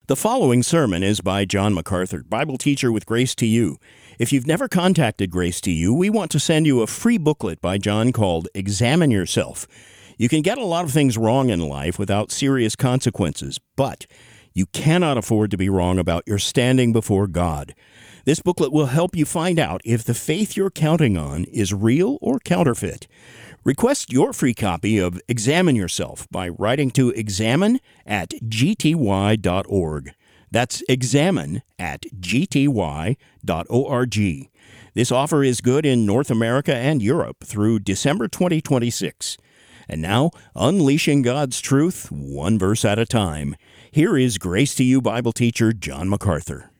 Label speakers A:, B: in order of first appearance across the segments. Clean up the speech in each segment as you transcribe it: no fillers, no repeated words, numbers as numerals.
A: The following sermon is by John MacArthur, Bible teacher with Grace to You. If you've never contacted Grace to You, we want to send you a free booklet by John called Examine Yourself. You can get a lot of things wrong in life without serious consequences, but you cannot afford to be wrong about your standing before God. This booklet will help you find out if the faith you're counting on is real or counterfeit. Request your free copy of Examine Yourself by writing to examine@gty.org. That's examine@gty.org. This offer is good in North America and Europe through December 2026. And now, unleashing God's truth, one verse at a time. Here is Grace to You Bible teacher John MacArthur.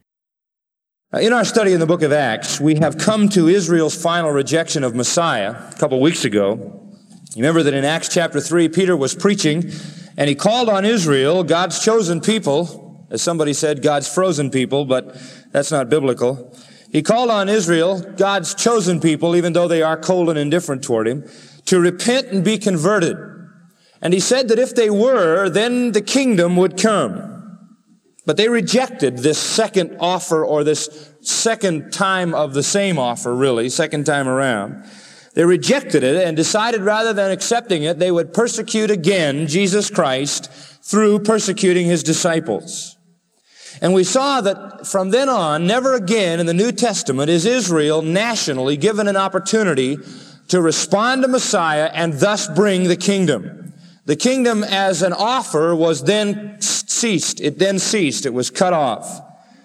B: In our study in the book of Acts, we have come to Israel's final rejection of Messiah a couple weeks ago. You remember that in Acts chapter 3, Peter was preaching, and he called on Israel, God's chosen people. As somebody said, God's frozen people, but that's not biblical. He called on Israel, God's chosen people, even though they are cold and indifferent toward him, to repent and be converted. And he said that if they were, then the kingdom would come. But they rejected this second offer, or this second time of the same offer, really, second time around. They rejected it and decided rather than accepting it, they would persecute again Jesus Christ through persecuting his disciples. And we saw that from then on, never again in the New Testament is Israel nationally given an opportunity to respond to Messiah and thus bring the kingdom. The kingdom as an offer was then ceased. It then ceased. It was cut off.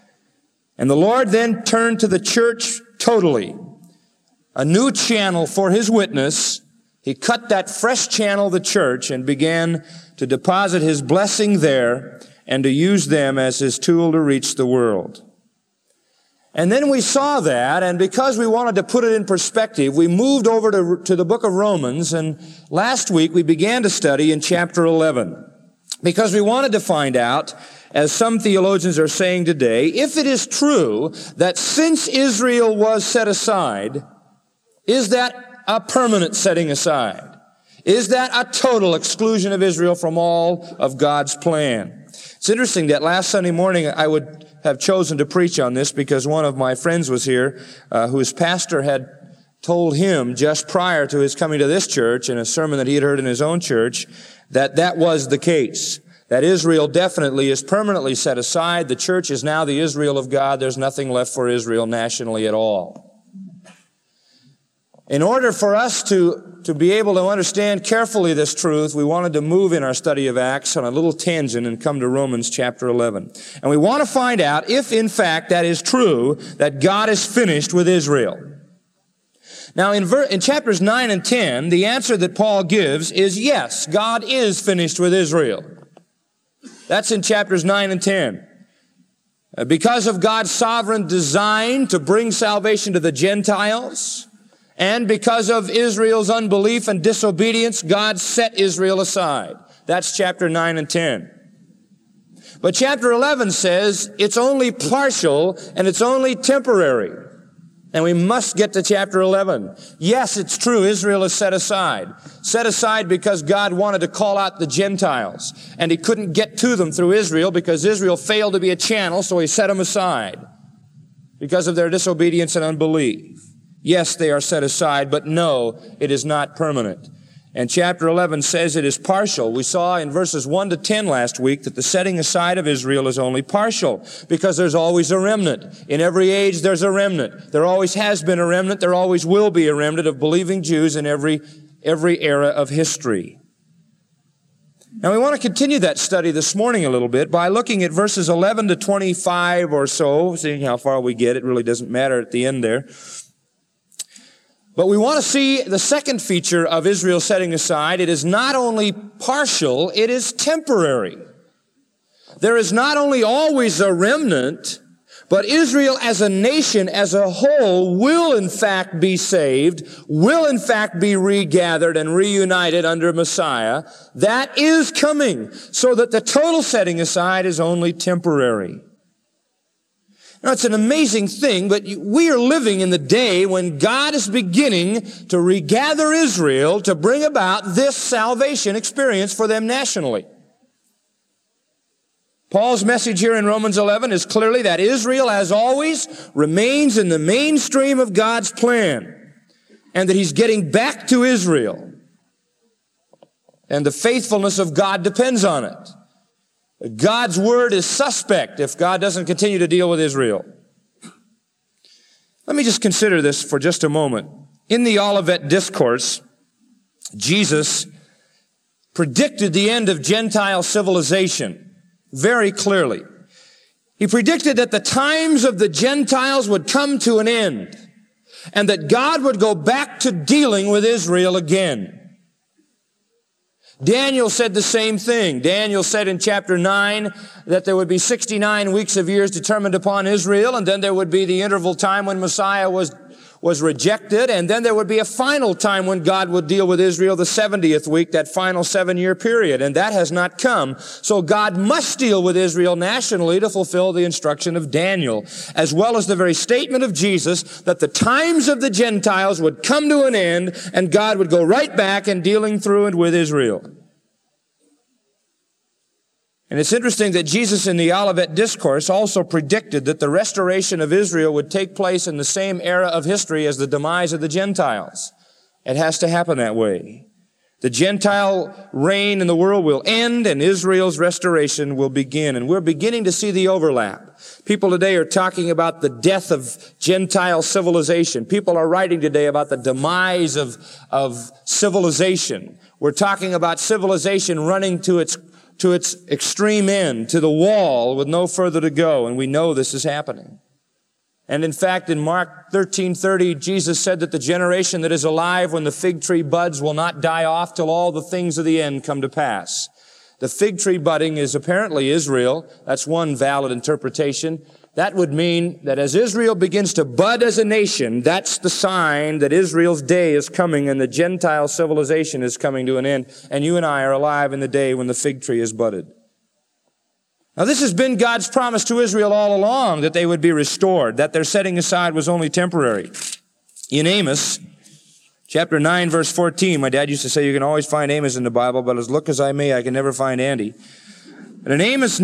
B: And the Lord then turned to the church totally. A new channel for his witness. He cut that fresh channel, the church, and began to deposit his blessing there and to use them as his tool to reach the world. And then we saw that, and because we wanted to put it in perspective, we moved over to the book of Romans, and last week we began to study in chapter 11. Because we wanted to find out, as some theologians are saying today, if it is true that since Israel was set aside, is that a permanent setting aside? Is that a total exclusion of Israel from all of God's plan? It's interesting that last Sunday morning I would have chosen to preach on this because one of my friends was here whose pastor had told him just prior to his coming to this church in a sermon that he had heard in his own church that was the case. That Israel definitely is permanently set aside. The church is now the Israel of God. There's nothing left for Israel nationally at all. In order for us to be able to understand carefully this truth, we wanted to move in our study of Acts on a little tangent and come to Romans chapter 11. And we want to find out if, in fact, that is true, that God is finished with Israel. Now, in chapters 9 and 10, the answer that Paul gives is yes, God is finished with Israel. That's in chapters 9 and 10. Because of God's sovereign design to bring salvation to the Gentiles, and because of Israel's unbelief and disobedience, God set Israel aside. That's chapter 9 and 10. But chapter 11 says it's only partial and it's only temporary. And we must get to chapter 11. Yes, it's true, Israel is set aside. Set aside because God wanted to call out the Gentiles. And he couldn't get to them through Israel because Israel failed to be a channel, so he set them aside because of their disobedience and unbelief. Yes, they are set aside, but no, it is not permanent. And chapter 11 says it is partial. We saw in verses 1 to 10 last week that the setting aside of Israel is only partial because there's always a remnant. In every age, there's a remnant. There always has been a remnant. There always will be a remnant of believing Jews in every era of history. Now, we want to continue that study this morning a little bit by looking at verses 11 to 25 or so, seeing how far we get. It really doesn't matter at the end there. But we want to see the second feature of Israel setting aside. It is not only partial, it is temporary. There is not only always a remnant, but Israel as a nation, as a whole, will in fact be saved, will in fact be regathered and reunited under Messiah. That is coming, so that the total setting aside is only temporary. Now, it's an amazing thing, but we are living in the day when God is beginning to regather Israel to bring about this salvation experience for them nationally. Paul's message here in Romans 11 is clearly that Israel, as always, remains in the mainstream of God's plan, and that he's getting back to Israel. And the faithfulness of God depends on it. God's word is suspect if God doesn't continue to deal with Israel. Let me just consider this for just a moment. In the Olivet Discourse, Jesus predicted the end of Gentile civilization very clearly. He predicted that the times of the Gentiles would come to an end, and that God would go back to dealing with Israel again. Daniel said the same thing. Daniel said in chapter 9 that there would be 69 weeks of years determined upon Israel, and then there would be the interval time when Messiah was rejected, and then there would be a final time when God would deal with Israel, the 70th week, that final 7-year period, and that has not come. So God must deal with Israel nationally to fulfill the instruction of Daniel, as well as the very statement of Jesus that the times of the Gentiles would come to an end, and God would go right back in dealing through and with Israel. And it's interesting that Jesus in the Olivet Discourse also predicted that the restoration of Israel would take place in the same era of history as the demise of the Gentiles. It has to happen that way. The Gentile reign in the world will end and Israel's restoration will begin. And we're beginning to see the overlap. People today are talking about the death of Gentile civilization. People are writing today about the demise of civilization. We're talking about civilization running to its extreme end, to the wall with no further to go, and we know this is happening. And in fact, in Mark 13:30, Jesus said that the generation that is alive when the fig tree buds will not die off till all the things of the end come to pass. The fig tree budding is apparently Israel. That's one valid interpretation. That would mean that as Israel begins to bud as a nation, that's the sign that Israel's day is coming and the Gentile civilization is coming to an end. And you and I are alive in the day when the fig tree is budded. Now this has been God's promise to Israel all along, that they would be restored, that their setting aside was only temporary. In Amos, chapter 9, verse 14, my dad used to say you can always find Amos in the Bible, but as look as I may, I can never find Andy. And in Amos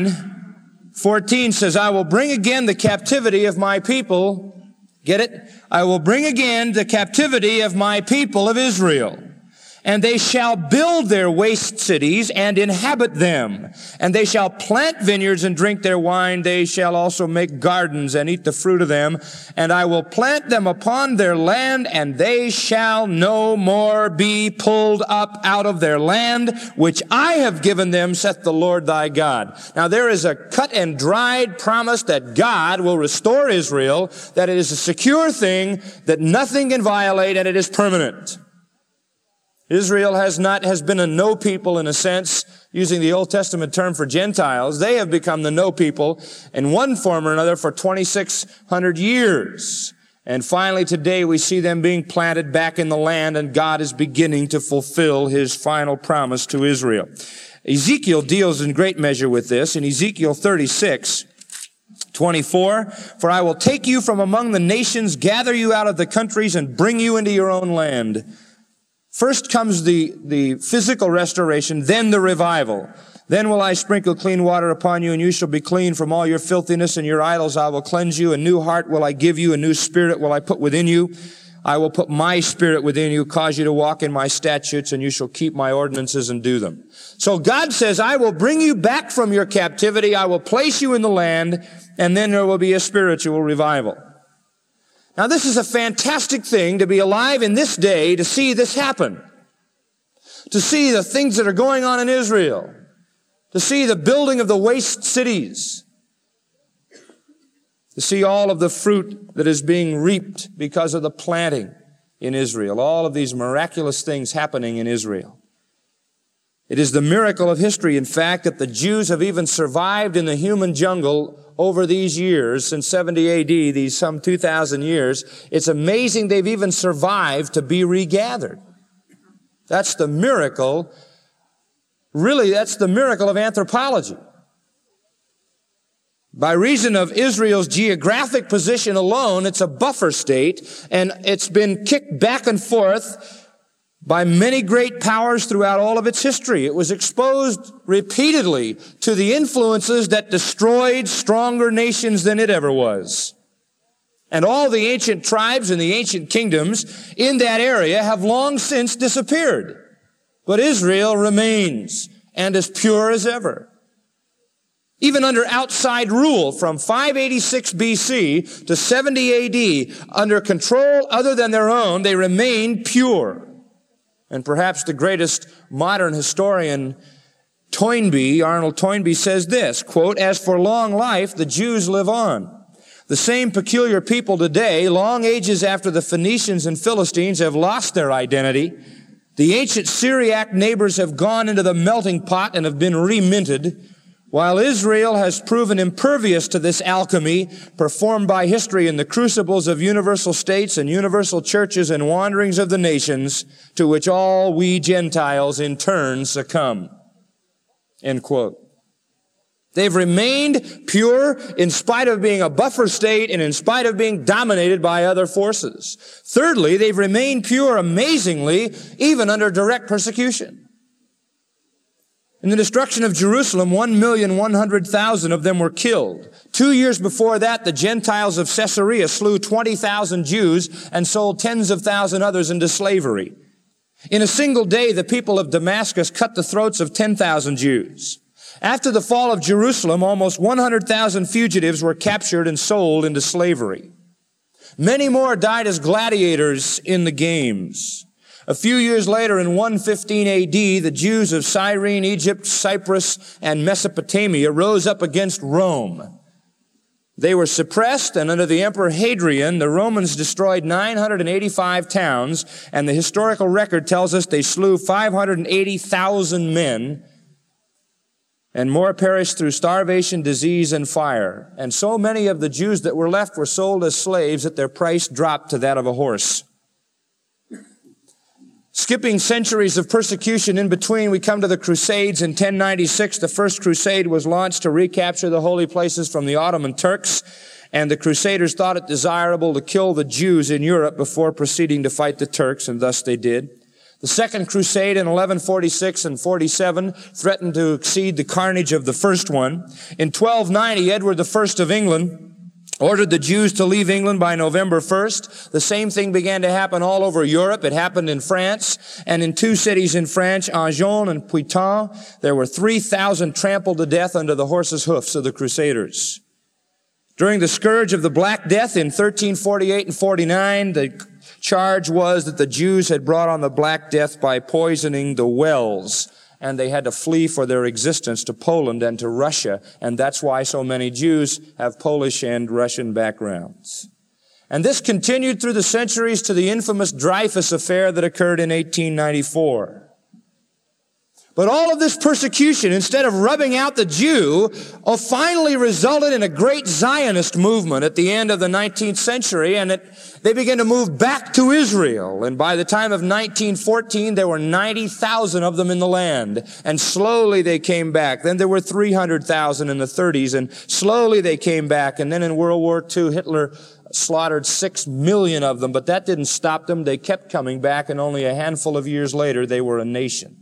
B: 9:14 says, I will bring again the captivity of my people. Get it? I will bring again the captivity of my people of Israel. And they shall build their waste cities and inhabit them. And they shall plant vineyards and drink their wine. They shall also make gardens and eat the fruit of them. And I will plant them upon their land, and they shall no more be pulled up out of their land, which I have given them, saith the Lord thy God. Now there is a cut and dried promise that God will restore Israel, that it is a secure thing, that nothing can violate, and it is permanent. Israel has been a no people in a sense, using the Old Testament term for Gentiles. They have become the no people in one form or another for 2,600 years. And finally today we see them being planted back in the land, and God is beginning to fulfill his final promise to Israel. Ezekiel deals in great measure with this. In Ezekiel 36:24, for I will take you from among the nations, gather you out of the countries, and bring you into your own land. First comes the physical restoration, then the revival. Then will I sprinkle clean water upon you, and you shall be clean from all your filthiness, and your idols I will cleanse you. A new heart will I give you, a new spirit will I put within you. I will put my spirit within you, cause you to walk in my statutes, and you shall keep my ordinances and do them. So God says, I will bring you back from your captivity, I will place you in the land, and then there will be a spiritual revival. Now this is a fantastic thing to be alive in this day to see this happen. To see the things that are going on in Israel. To see the building of the waste cities. To see all of the fruit that is being reaped because of the planting in Israel. All of these miraculous things happening in Israel. It is the miracle of history, in fact, that the Jews have even survived in the human jungle over these years, since 70 AD, these some 2,000 years. It's amazing they've even survived to be regathered. That's the miracle. Really, that's the miracle of anthropology. By reason of Israel's geographic position alone, it's a buffer state, and it's been kicked back and forth by many great powers throughout all of its history. It was exposed repeatedly to the influences that destroyed stronger nations than it ever was. And all the ancient tribes and the ancient kingdoms in that area have long since disappeared. But Israel remains and as pure as ever. Even under outside rule from 586 BC to 70 AD, under control other than their own, they remain pure. And perhaps the greatest modern historian, Arnold Toynbee, says this, quote, "As for long life, the Jews live on. The same peculiar people today, long ages after the Phoenicians and Philistines have lost their identity, the ancient Syriac neighbors have gone into the melting pot and have been reminted, while Israel has proven impervious to this alchemy performed by history in the crucibles of universal states and universal churches and wanderings of the nations, to which all we Gentiles in turn succumb." End quote. They've remained pure in spite of being a buffer state and in spite of being dominated by other forces. Thirdly, they've remained pure amazingly even under direct persecution. In the destruction of Jerusalem, 1,100,000 of them were killed. 2 years before that, the Gentiles of Caesarea slew 20,000 Jews and sold tens of thousands others into slavery. In a single day, the people of Damascus cut the throats of 10,000 Jews. After the fall of Jerusalem, almost 100,000 fugitives were captured and sold into slavery. Many more died as gladiators in the games. A few years later, in 115 AD, the Jews of Cyrene, Egypt, Cyprus, and Mesopotamia rose up against Rome. They were suppressed, and under the Emperor Hadrian, the Romans destroyed 985 towns, and the historical record tells us they slew 580,000 men, and more perished through starvation, disease, and fire. And so many of the Jews that were left were sold as slaves that their price dropped to that of a horse. Skipping centuries of persecution in between, we come to the Crusades in 1096. The first crusade was launched to recapture the holy places from the Ottoman Turks, and the Crusaders thought it desirable to kill the Jews in Europe before proceeding to fight the Turks, and thus they did. The Second Crusade in 1146 and 47 threatened to exceed the carnage of the first one. In 1290, Edward I of England ordered the Jews to leave England by November 1st. The same thing began to happen all over Europe. It happened in France, and in two cities in France, Agen and Puiton, there were 3,000 trampled to death under the horses' hoofs of the Crusaders. During the scourge of the Black Death in 1348 and 49, the charge was that the Jews had brought on the Black Death by poisoning the wells, and they had to flee for their existence to Poland and to Russia, and that's why so many Jews have Polish and Russian backgrounds. And this continued through the centuries to the infamous Dreyfus affair that occurred in 1894. But all of this persecution, instead of rubbing out the Jew, finally resulted in a great Zionist movement at the end of the 19th century, and they began to move back to Israel. And by the time of 1914, there were 90,000 of them in the land, and slowly they came back. Then there were 300,000 in the 30s, and slowly they came back. And then in World War II, Hitler slaughtered 6 million of them, but that didn't stop them. They kept coming back, and only a handful of years later, they were a nation.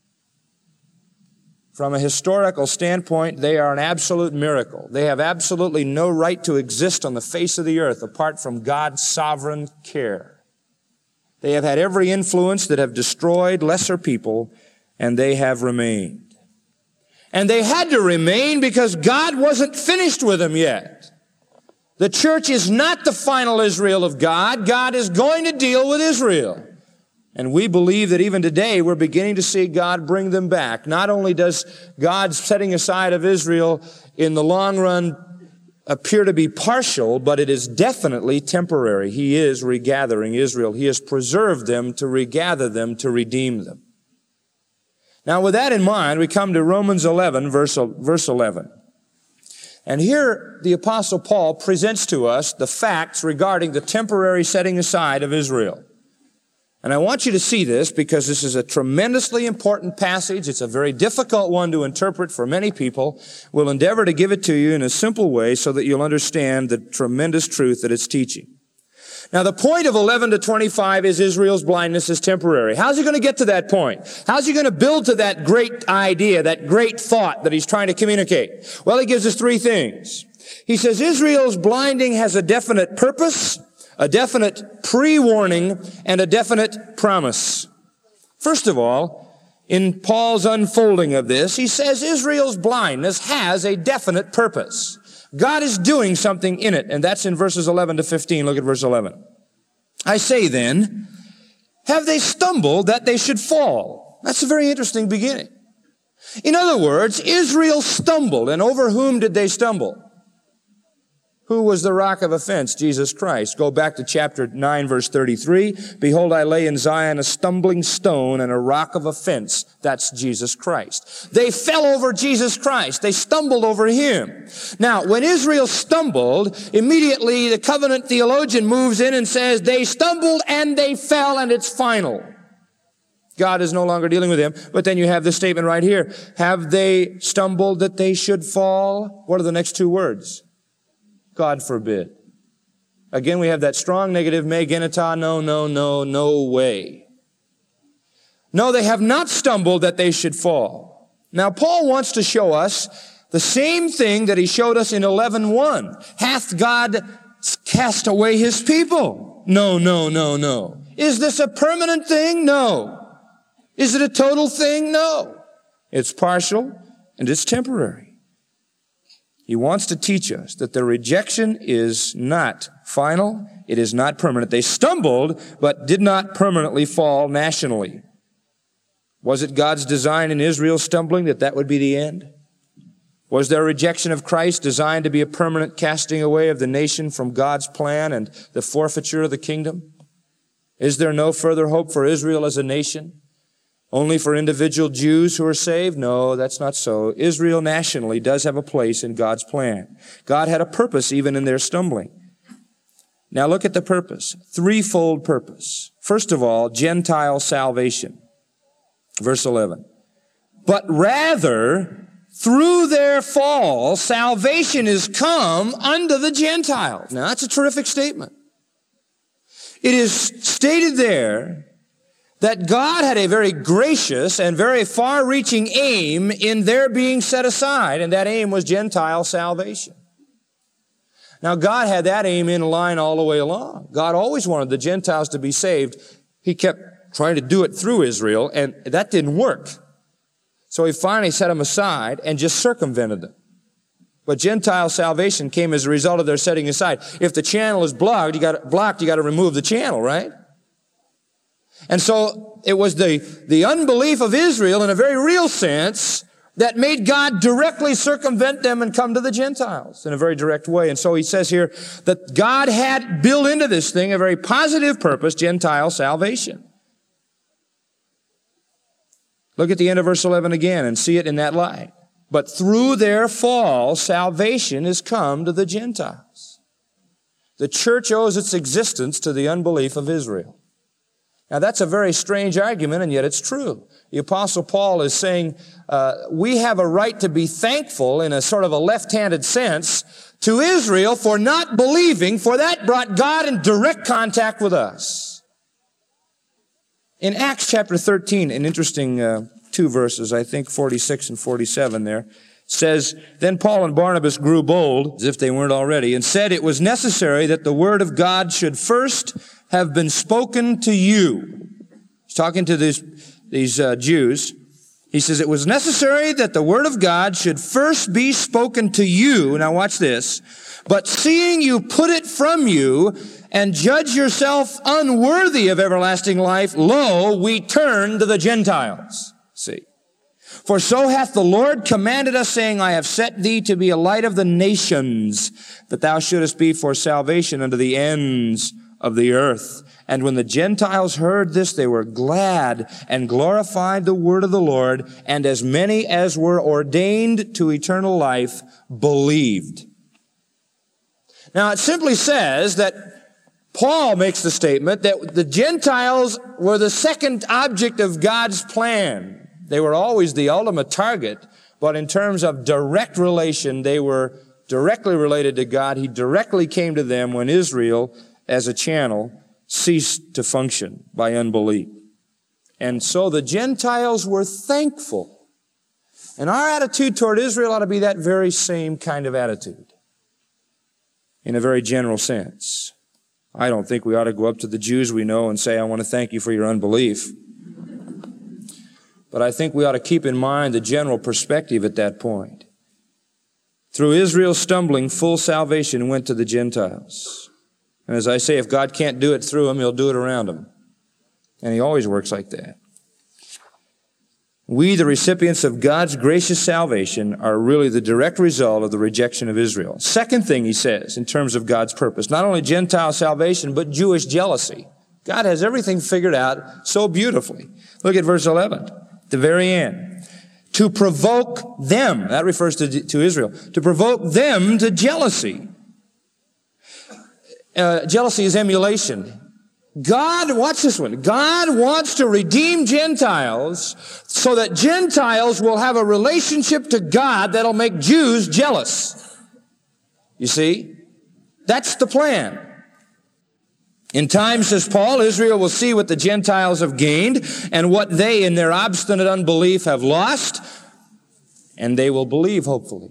B: From a historical standpoint, they are an absolute miracle. They have absolutely no right to exist on the face of the earth apart from God's sovereign care. They have had every influence that have destroyed lesser people, and they have remained. And they had to remain because God wasn't finished with them yet. The church is not the final Israel of God. God is going to deal with Israel. And we believe that even today we're beginning to see God bring them back. Not only does God's setting aside of Israel in the long run appear to be partial, but it is definitely temporary. He is regathering Israel. He has preserved them to regather them, to redeem them. Now with that in mind, we come to Romans 11, verse 11. And here the Apostle Paul presents to us the facts regarding the temporary setting aside of Israel. And I want you to see this because this is a tremendously important passage. It's a very difficult one to interpret for many people. We'll endeavor to give it to you in a simple way so that you'll understand the tremendous truth that it's teaching. Now, the point of 11 to 25 is Israel's blindness is temporary. How's he going to get to that point? How's he going to build to that great idea, that great thought that he's trying to communicate? Well, he gives us three things. He says Israel's blinding has a definite purpose, a definite pre-warning, and a definite promise. First of all, in Paul's unfolding of this, he says Israel's blindness has a definite purpose. God is doing something in it, and that's in verses 11 to 15. Look at verse 11. I say then, have they stumbled that they should fall? That's a very interesting beginning. In other words, Israel stumbled, and over whom did they stumble? Who was the rock of offense? Jesus Christ. Go back to chapter 9, verse 33. Behold, I lay in Zion a stumbling stone and a rock of offense. That's Jesus Christ. They fell over Jesus Christ. They stumbled over him. Now, when Israel stumbled, immediately the covenant theologian moves in and says, they stumbled and they fell, and it's final. God is no longer dealing with them. But then you have this statement right here. Have they stumbled that they should fall? What are the next two words? God forbid. Again, we have that strong negative, me genita, no way. No, they have not stumbled that they should fall. Now, Paul wants to show us the same thing that he showed us in 11:1. Hath God cast away his people? No. Is this a permanent thing? No. Is it a total thing? No. It's partial and it's temporary. He wants to teach us that the rejection is not final. It is not permanent. They stumbled, but did not permanently fall nationally. Was it God's design in Israel stumbling that would be the end? Was their rejection of Christ designed to be a permanent casting away of the nation from God's plan and the forfeiture of the kingdom? Is there no further hope for Israel as a nation? Only for individual Jews who are saved? No, that's not so. Israel nationally does have a place in God's plan. God had a purpose even in their stumbling. Now look at the purpose. Threefold purpose. First of all, Gentile salvation. Verse 11. But rather, through their fall, salvation is come unto the Gentiles. Now that's a terrific statement. It is stated there that God had a very gracious and very far-reaching aim in their being set aside, and that aim was Gentile salvation. Now, God had that aim in line all the way along. God always wanted the Gentiles to be saved. He kept trying to do it through Israel, and that didn't work. So he finally set them aside and just circumvented them. But Gentile salvation came as a result of their setting aside. If the channel is blocked, you got to remove the channel, right? And so it was the unbelief of Israel in a very real sense that made God directly circumvent them and come to the Gentiles in a very direct way. And so he says here that God had built into this thing a very positive purpose, Gentile salvation. Look at the end of verse 11 again and see it in that light. But through their fall, salvation is come to the Gentiles. The church owes its existence to the unbelief of Israel. Now, that's a very strange argument, and yet it's true. The Apostle Paul is saying we have a right to be thankful in a sort of a left-handed sense to Israel for not believing, for that brought God in direct contact with us. In Acts chapter 13, an interesting two verses, I think 46 and 47 there, says, Then Paul and Barnabas grew bold, as if they weren't already, and said it was necessary that the word of God should first have been spoken to you. He's talking to these Jews. He says, it was necessary that the word of God should first be spoken to you. Now watch this. But seeing you put it from you and judge yourself unworthy of everlasting life, lo, we turn to the Gentiles. See. For so hath the Lord commanded us, saying, I have set thee to be a light of the nations, that thou shouldest be for salvation unto the ends of the earth. And when the Gentiles heard this, they were glad and glorified the word of the Lord, and as many as were ordained to eternal life believed. Now, it simply says that Paul makes the statement that the Gentiles were the second object of God's plan. They were always the ultimate target, but in terms of direct relation, they were directly related to God. He directly came to them when Israel as a channel ceased to function by unbelief. And so the Gentiles were thankful. And our attitude toward Israel ought to be that very same kind of attitude, in a very general sense. I don't think we ought to go up to the Jews we know and say, I want to thank you for your unbelief. But I think we ought to keep in mind the general perspective at that point. Through Israel's stumbling, full salvation went to the Gentiles. And as I say, if God can't do it through them, He'll do it around them. And He always works like that. We, the recipients of God's gracious salvation, are really the direct result of the rejection of Israel. Second thing he says in terms of God's purpose, not only Gentile salvation, but Jewish jealousy. God has everything figured out so beautifully. Look at verse 11, at the very end. To provoke them, that refers to Israel, to provoke them to jealousy. Jealousy is emulation. God, watch this one. God wants to redeem Gentiles so that Gentiles will have a relationship to God that'll make Jews jealous. You see? That's the plan. In time, says Paul, Israel will see what the Gentiles have gained and what they, in their obstinate unbelief, have lost, and they will believe, hopefully.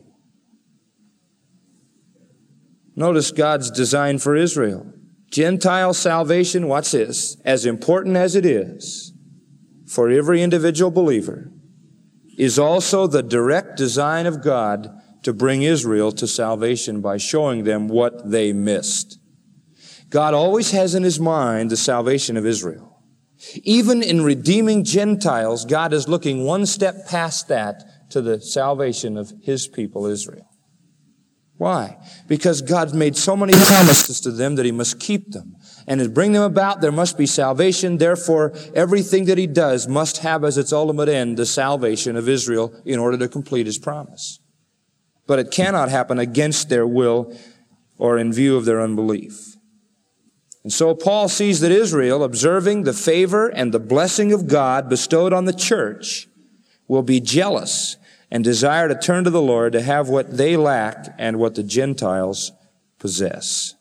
B: Notice God's design for Israel. Gentile salvation, watch this, as important as it is for every individual believer, is also the direct design of God to bring Israel to salvation by showing them what they missed. God always has in His mind the salvation of Israel. Even in redeeming Gentiles, God is looking one step past that to the salvation of His people, Israel. Why? Because God made so many promises to them that He must keep them. And to bring them about, there must be salvation. Therefore, everything that He does must have as its ultimate end the salvation of Israel in order to complete His promise. But it cannot happen against their will or in view of their unbelief. And so Paul sees that Israel, observing the favor and the blessing of God bestowed on the church, will be jealous and desire to turn to the Lord to have what they lack and what the Gentiles possess.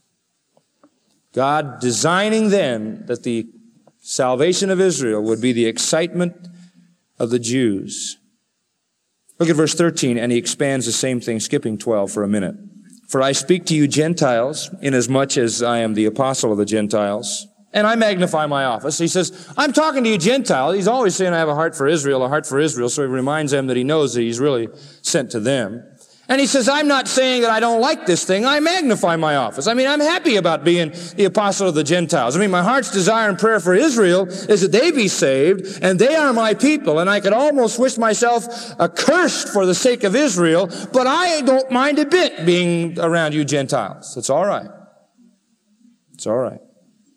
B: God designing then that the salvation of Israel would be the excitement of the Jews. Look at verse 13, and he expands the same thing, skipping 12 for a minute. For I speak to you Gentiles, inasmuch as I am the apostle of the Gentiles, and I magnify my office. He says, I'm talking to you Gentiles. He's always saying I have a heart for Israel, so he reminds them that he knows that he's really sent to them. And he says, I'm not saying that I don't like this thing. I magnify my office. I'm happy about being the apostle of the Gentiles. My heart's desire and prayer for Israel is that they be saved, and they are my people, and I could almost wish myself accursed for the sake of Israel, but I don't mind a bit being around you Gentiles. It's all right. It's all right.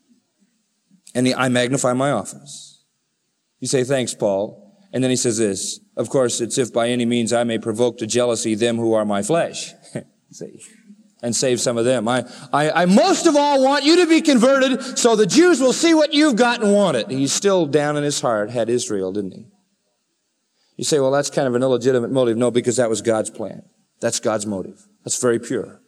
B: And I magnify my office. You say, thanks, Paul. And then he says this, of course, it's if by any means I may provoke to jealousy them who are my flesh. See, and save some of them. I most of all want you to be converted so the Jews will see what you've got and want it. He's still down in his heart, had Israel, didn't he? You say, well, that's kind of an illegitimate motive. No, because that was God's plan. That's God's motive. That's very pure.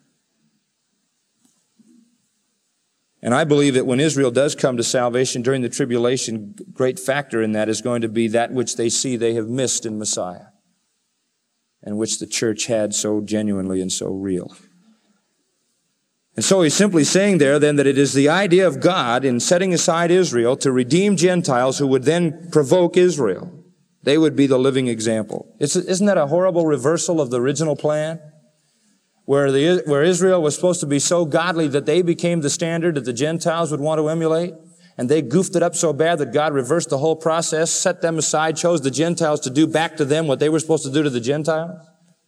B: And I believe that when Israel does come to salvation during the tribulation, great factor in that is going to be that which they see they have missed in Messiah, and which the church had so genuinely and so real. And so he's simply saying there then that it is the idea of God in setting aside Israel to redeem Gentiles who would then provoke Israel. They would be the living example. Isn't that a horrible reversal of the original plan? Where Israel was supposed to be so godly that they became the standard that the Gentiles would want to emulate, and they goofed it up so bad that God reversed the whole process, set them aside, chose the Gentiles to do back to them what they were supposed to do to the Gentiles.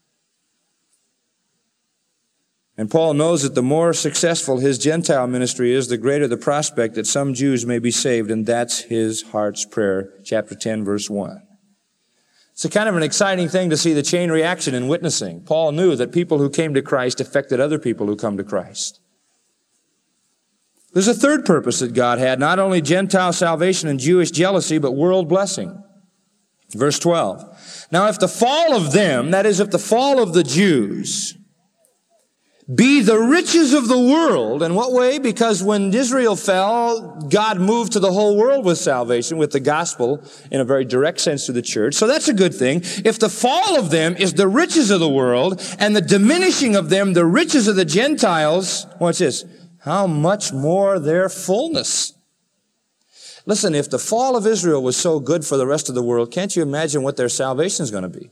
B: And Paul knows that the more successful his Gentile ministry is, the greater the prospect that some Jews may be saved, and that's his heart's prayer, chapter 10, verse 1. It's a kind of an exciting thing to see the chain reaction in witnessing. Paul knew that people who came to Christ affected other people who come to Christ. There's a third purpose that God had, not only Gentile salvation and Jewish jealousy, but world blessing. Verse 12. Now if the fall of them, that is, if the fall of the Jews, be the riches of the world. In what way? Because when Israel fell, God moved to the whole world with salvation, with the gospel in a very direct sense to the church. So that's a good thing. If the fall of them is the riches of the world and the diminishing of them, the riches of the Gentiles, watch this, how much more their fullness. Listen, if the fall of Israel was so good for the rest of the world, can't you imagine what their salvation is going to be?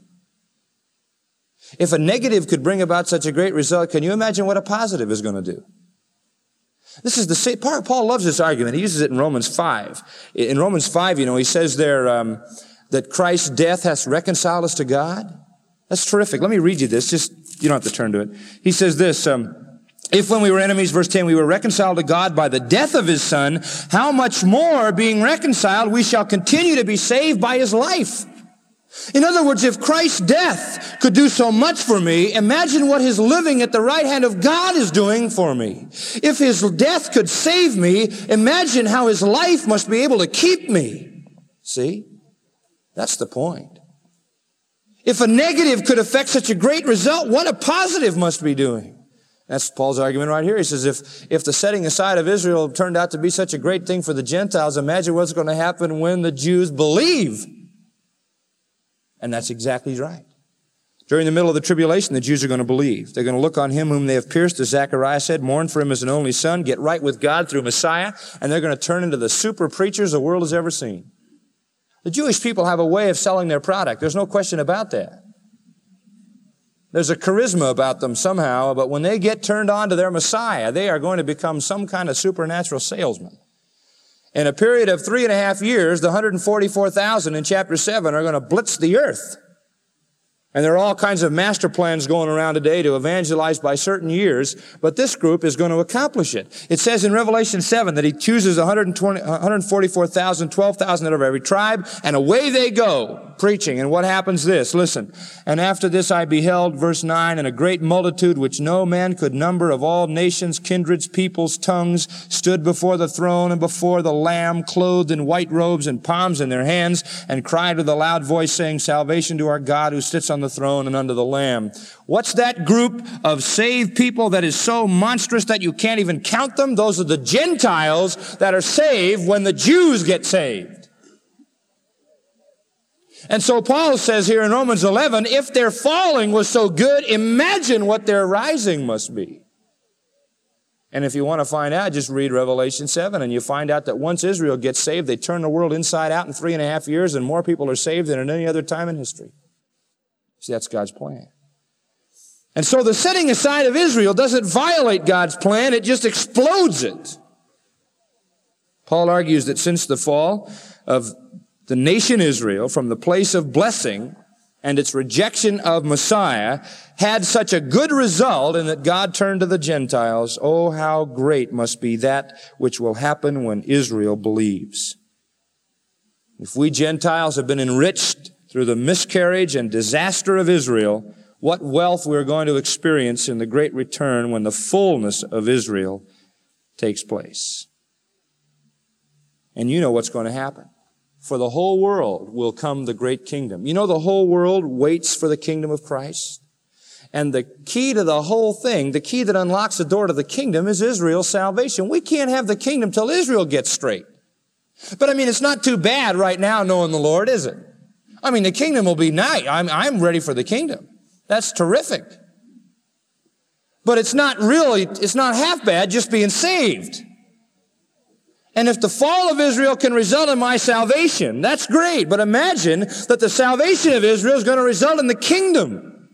B: If a negative could bring about such a great result, can you imagine what a positive is going to do? This is the same part. Paul loves this argument. He uses it in Romans 5. In Romans 5, he says there that Christ's death has reconciled us to God. That's terrific. Let me read you this. You don't have to turn to it. He says this, if when we were enemies, verse 10, we were reconciled to God by the death of His Son, how much more, being reconciled, we shall continue to be saved by His life. In other words, if Christ's death could do so much for me, imagine what His living at the right hand of God is doing for me. If His death could save me, imagine how His life must be able to keep me. See? That's the point. If a negative could affect such a great result, what a positive must be doing. That's Paul's argument right here. He says, if the setting aside of Israel turned out to be such a great thing for the Gentiles, imagine what's going to happen when the Jews believe. And that's exactly right. During the middle of the tribulation, the Jews are going to believe. They're going to look on Him whom they have pierced, as Zechariah said, mourn for Him as an only son, get right with God through Messiah, and they're going to turn into the super preachers the world has ever seen. The Jewish people have a way of selling their product. There's no question about that. There's a charisma about them somehow, but when they get turned on to their Messiah, they are going to become some kind of supernatural salesman. In a period of 3.5 years, the 144,000 in chapter 7 are going to blitz the earth. And there are all kinds of master plans going around today to evangelize by certain years, but this group is going to accomplish it. It says in Revelation 7 that He chooses 144,000, 12,000 out of every tribe, and away they go, preaching. And what happens this? Listen. And after this I beheld, verse 9, and a great multitude which no man could number of all nations, kindreds, peoples, tongues, stood before the throne and before the Lamb, clothed in white robes and palms in their hands, and cried with a loud voice, saying, Salvation to our God who sits on the throne and unto the Lamb. What's that group of saved people that is so monstrous that you can't even count them? Those are the Gentiles that are saved when the Jews get saved. And so Paul says here in Romans 11, if their falling was so good, imagine what their rising must be. And if you want to find out, just read Revelation 7, and you find out that once Israel gets saved, they turn the world inside out in 3.5 years, and more people are saved than at any other time in history. See, that's God's plan. And so the setting aside of Israel doesn't violate God's plan, it just explodes it. Paul argues that since the fall of the nation Israel from the place of blessing and its rejection of Messiah had such a good result in that God turned to the Gentiles, oh, how great must be that which will happen when Israel believes. If we Gentiles have been enriched through the miscarriage and disaster of Israel, what wealth we're going to experience in the great return when the fullness of Israel takes place. And you know what's going to happen. For the whole world will come the great kingdom. You know, the whole world waits for the kingdom of Christ. And the key to the whole thing, the key that unlocks the door to the kingdom is Israel's salvation. We can't have the kingdom till Israel gets straight. But I mean, it's not too bad right now knowing the Lord, is it? I mean, the kingdom will be nice. I'm ready for the kingdom. That's terrific. But it's not half bad just being saved. And if the fall of Israel can result in my salvation, that's great. But imagine that the salvation of Israel is going to result in the kingdom,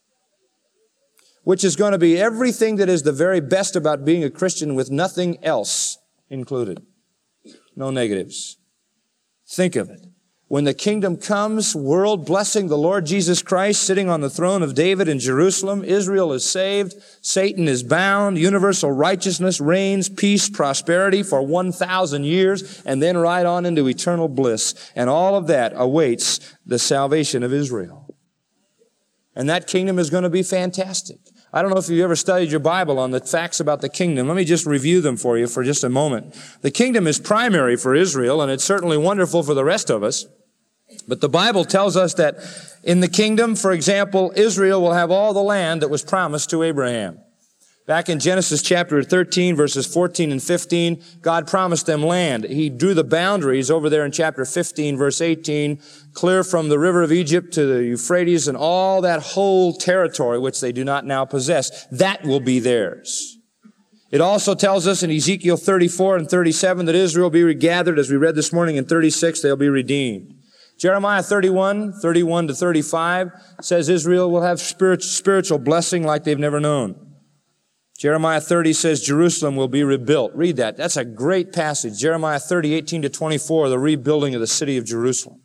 B: which is going to be everything that is the very best about being a Christian with nothing else included. No negatives. Think of it. When the kingdom comes, world blessing, the Lord Jesus Christ sitting on the throne of David in Jerusalem, Israel is saved, Satan is bound, universal righteousness reigns, peace, prosperity for 1,000 years, and then right on into eternal bliss. And all of that awaits the salvation of Israel. And that kingdom is going to be fantastic. I don't know if you've ever studied your Bible on the facts about the kingdom. Let me just review them for you for just a moment. The kingdom is primary for Israel, and it's certainly wonderful for the rest of us. But the Bible tells us that in the kingdom, for example, Israel will have all the land that was promised to Abraham. Back in Genesis chapter 13, verses 14 and 15, God promised them land. He drew the boundaries over there in chapter 15, verse 18, clear from the river of Egypt to the Euphrates and all that whole territory which they do not now possess. That will be theirs. It also tells us in Ezekiel 34 and 37 that Israel will be regathered. As we read this morning in 36, they'll be redeemed. Jeremiah 31 to 35 says Israel will have spiritual blessing like they've never known. Jeremiah 30 says Jerusalem will be rebuilt. Read that. That's a great passage. Jeremiah 30, 18 to 24, the rebuilding of the city of Jerusalem.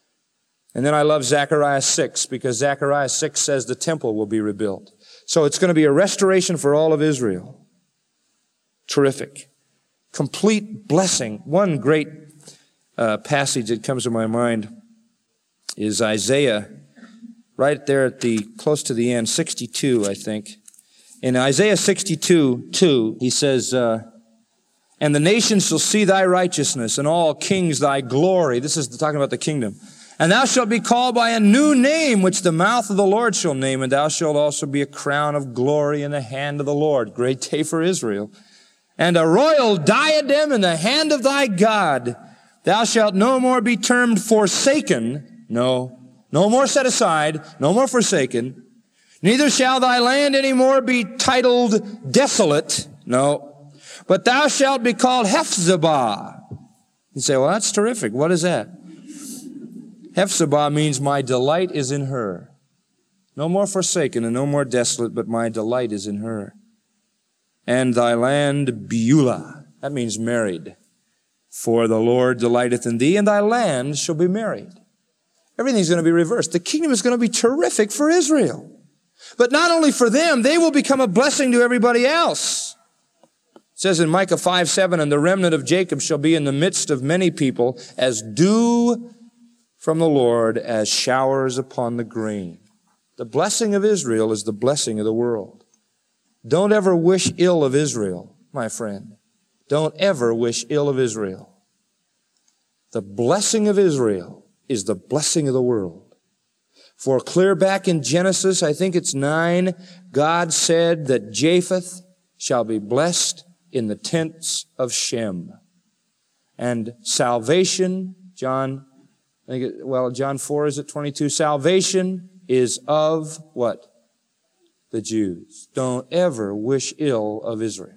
B: And then I love Zechariah 6 because Zechariah 6 says the temple will be rebuilt. So it's going to be a restoration for all of Israel. Terrific. Complete blessing. One great passage that comes to my mind is Isaiah, right there at close to the end, 62, I think. In Isaiah 62:2, he says, and the nations shall see thy righteousness, and all kings thy glory. This is talking about the kingdom. And thou shalt be called by a new name, which the mouth of the Lord shall name, and thou shalt also be a crown of glory in the hand of the Lord. Great day for Israel. And a royal diadem in the hand of thy God. Thou shalt no more be termed forsaken. No more set aside, no more forsaken. Neither shall thy land any more be titled desolate. No. But thou shalt be called Hephzibah. You say, well, that's terrific. What is that? Hephzibah means my delight is in her. No more forsaken and no more desolate, but my delight is in her. And thy land Beulah. That means married. For the Lord delighteth in thee, and thy land shall be married. Everything's going to be reversed. The kingdom is going to be terrific for Israel. But not only for them, they will become a blessing to everybody else. It says in Micah 5:7, and the remnant of Jacob shall be in the midst of many people as dew from the Lord, as showers upon the green. The blessing of Israel is the blessing of the world. Don't ever wish ill of Israel, my friend. Don't ever wish ill of Israel. The blessing of Israel is the blessing of the world. For clear back in Genesis, I think it's 9, God said that Japheth shall be blessed in the tents of Shem. And salvation, John 4, is it 22? Salvation is of what? The Jews. Don't ever wish ill of Israel.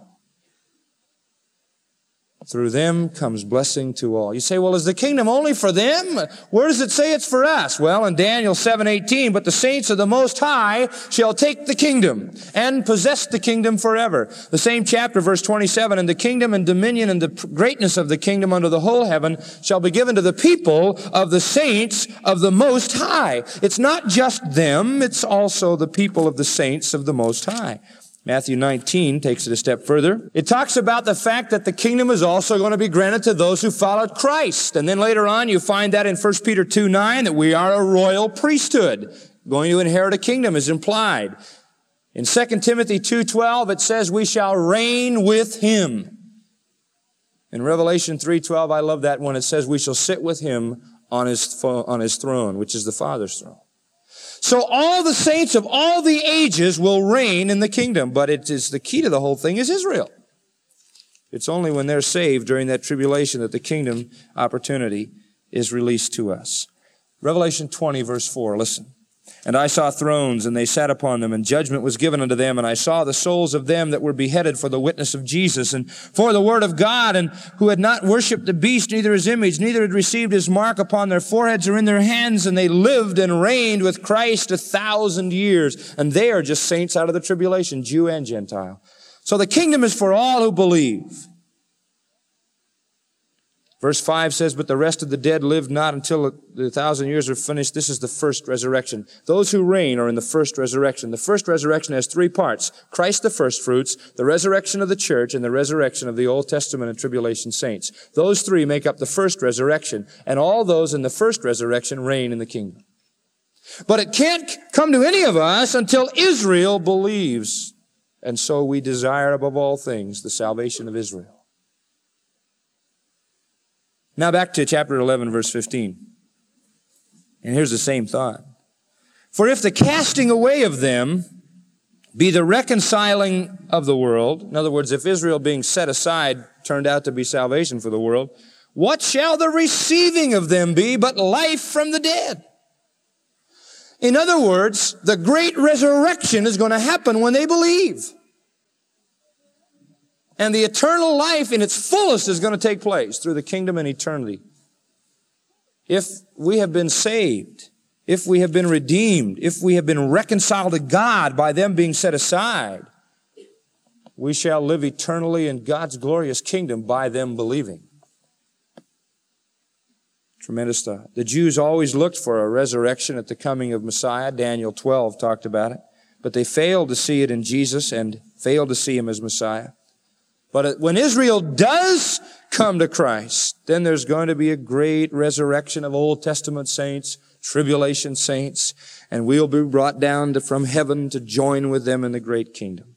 B: Through them comes blessing to all. You say, well, is the kingdom only for them? Where does it say it's for us? Well, in Daniel 7:18, but the saints of the Most High shall take the kingdom and possess the kingdom forever. The same chapter, verse 27, and the kingdom and dominion and the greatness of the kingdom under the whole heaven shall be given to the people of the saints of the Most High. It's not just them, it's also the people of the saints of the Most High. Matthew 19 takes it a step further. It talks about the fact that the kingdom is also going to be granted to those who followed Christ. And then later on, you find that in 1 Peter 2:9 that we are a royal priesthood. Going to inherit a kingdom is implied. In 2 Timothy 2:12, it says we shall reign with him. In Revelation 3:12, I love that one. It says we shall sit with him on his throne, which is the Father's throne. So all the saints of all the ages will reign in the kingdom, but it is the key to the whole thing is Israel. It's only when they're saved during that tribulation that the kingdom opportunity is released to us. Revelation 20, verse 4, listen. And I saw thrones, and they sat upon them, and judgment was given unto them. And I saw the souls of them that were beheaded for the witness of Jesus, and for the word of God, and who had not worshipped the beast, neither his image, neither had received his mark upon their foreheads or in their hands. And they lived and reigned with Christ 1,000 years. And they are just saints out of the tribulation, Jew and Gentile. So the kingdom is for all who believe. Verse 5 says, but the rest of the dead lived not until the 1,000 years are finished. This is the first resurrection. Those who reign are in the first resurrection. The first resurrection has 3 parts. Christ the first fruits, the resurrection of the church, and the resurrection of the Old Testament and tribulation saints. Those 3 make up the first resurrection. And all those in the first resurrection reign in the kingdom. But it can't come to any of us until Israel believes. And so we desire above all things the salvation of Israel. Now back to chapter 11, verse 15. And here's the same thought. For if the casting away of them be the reconciling of the world. In other words, if Israel being set aside turned out to be salvation for the world, what shall the receiving of them be but life from the dead? In other words, the great resurrection is going to happen when they believe. And the eternal life in its fullest is going to take place through the kingdom and eternity. If we have been saved, if we have been redeemed, if we have been reconciled to God by them being set aside, we shall live eternally in God's glorious kingdom by them believing. Tremendous thought. The Jews always looked for a resurrection at the coming of Messiah. Daniel 12 talked about it. But they failed to see it in Jesus and failed to see Him as Messiah. But when Israel does come to Christ, then there's going to be a great resurrection of Old Testament saints, tribulation saints, and we'll be brought down from heaven to join with them in the great kingdom.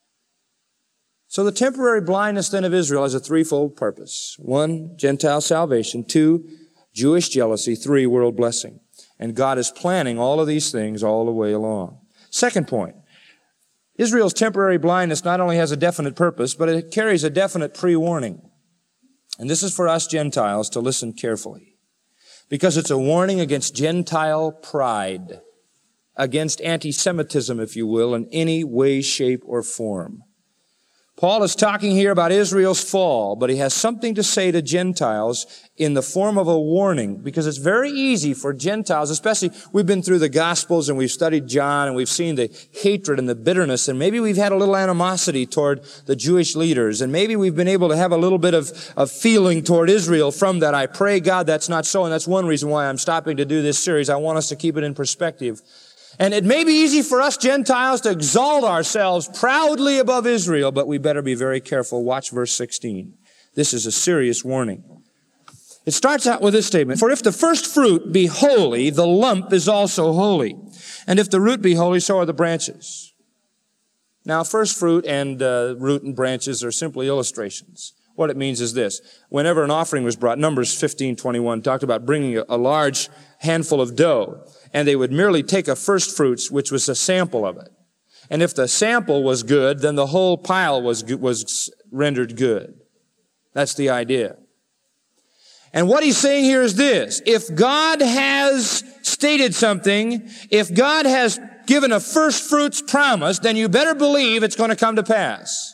B: So the temporary blindness then of Israel has a threefold purpose. 1, Gentile salvation. 2, Jewish jealousy. 3, world blessing. And God is planning all of these things all the way along. Second point. Israel's temporary blindness not only has a definite purpose, but it carries a definite pre-warning. And this is for us Gentiles to listen carefully. Because it's a warning against Gentile pride, against anti-Semitism, if you will, in any way, shape, or form. Paul is talking here about Israel's fall, but he has something to say to Gentiles in the form of a warning, because it's very easy for Gentiles, especially we've been through the Gospels and we've studied John and we've seen the hatred and the bitterness, and maybe we've had a little animosity toward the Jewish leaders, and maybe we've been able to have a little bit of feeling toward Israel from that. I pray, God, that's not so, and that's one reason why I'm stopping to do this series. I want us to keep it in perspective. And it may be easy for us Gentiles to exalt ourselves proudly above Israel, but we better be very careful. Watch verse 16. This is a serious warning. It starts out with this statement: "For if the first fruit be holy, the lump is also holy. And if the root be holy, so are the branches." Now, first fruit and root and branches are simply illustrations. What it means is this. Whenever an offering was brought, Numbers 15:21 talked about bringing a large handful of dough, and they would merely take a first fruits, which was a sample of it. And if the sample was good, then the whole pile was rendered good. That's the idea. And what he's saying here is this: if God has stated something, if God has given a first fruits promise, then you better believe it's going to come to pass.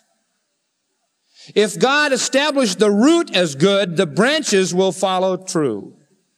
B: If God established the root as good, the branches will follow true.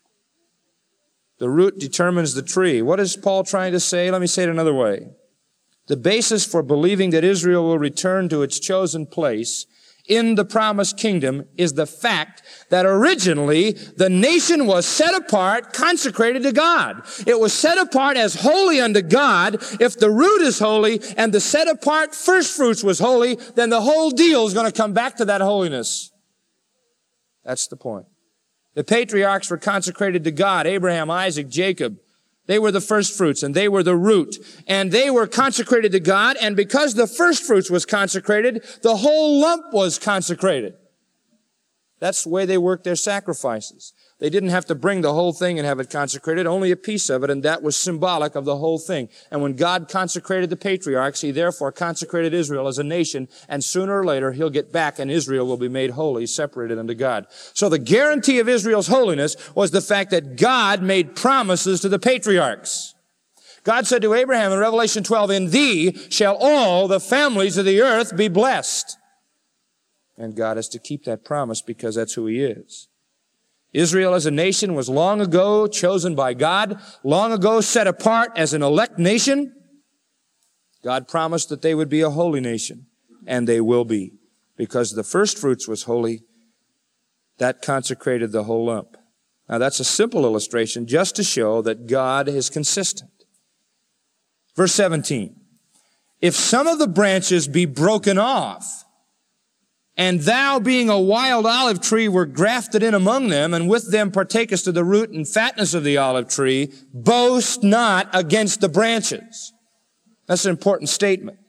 B: The root determines the tree. What is Paul trying to say? Let me say it another way. The basis for believing that Israel will return to its chosen place in the promised kingdom is the fact that originally the nation was set apart, consecrated to God. It was set apart as holy unto God. If the root is holy and the set apart first fruits was holy, then the whole deal is going to come back to that holiness. That's the point. The patriarchs were consecrated to God: Abraham, Isaac, Jacob. They were the first fruits, and they were the root. And they were consecrated to God, and because the first fruits was consecrated, the whole lump was consecrated. That's the way they worked their sacrifices. They didn't have to bring the whole thing and have it consecrated, only a piece of it, and that was symbolic of the whole thing. And when God consecrated the patriarchs, He therefore consecrated Israel as a nation, and sooner or later He'll get back and Israel will be made holy, separated unto God. So the guarantee of Israel's holiness was the fact that God made promises to the patriarchs. God said to Abraham in Revelation 12, "In thee shall all the families of the earth be blessed." And God has to keep that promise because that's who He is. Israel as a nation was long ago chosen by God, long ago set apart as an elect nation. God promised that they would be a holy nation, and they will be, because the first fruits was holy. That consecrated the whole lump. Now that's a simple illustration just to show that God is consistent. Verse 17, "If some of the branches be broken off, and thou, being a wild olive tree, were grafted in among them, and with them partakest of the root and fatness of the olive tree, boast not against the branches." That's an important statement.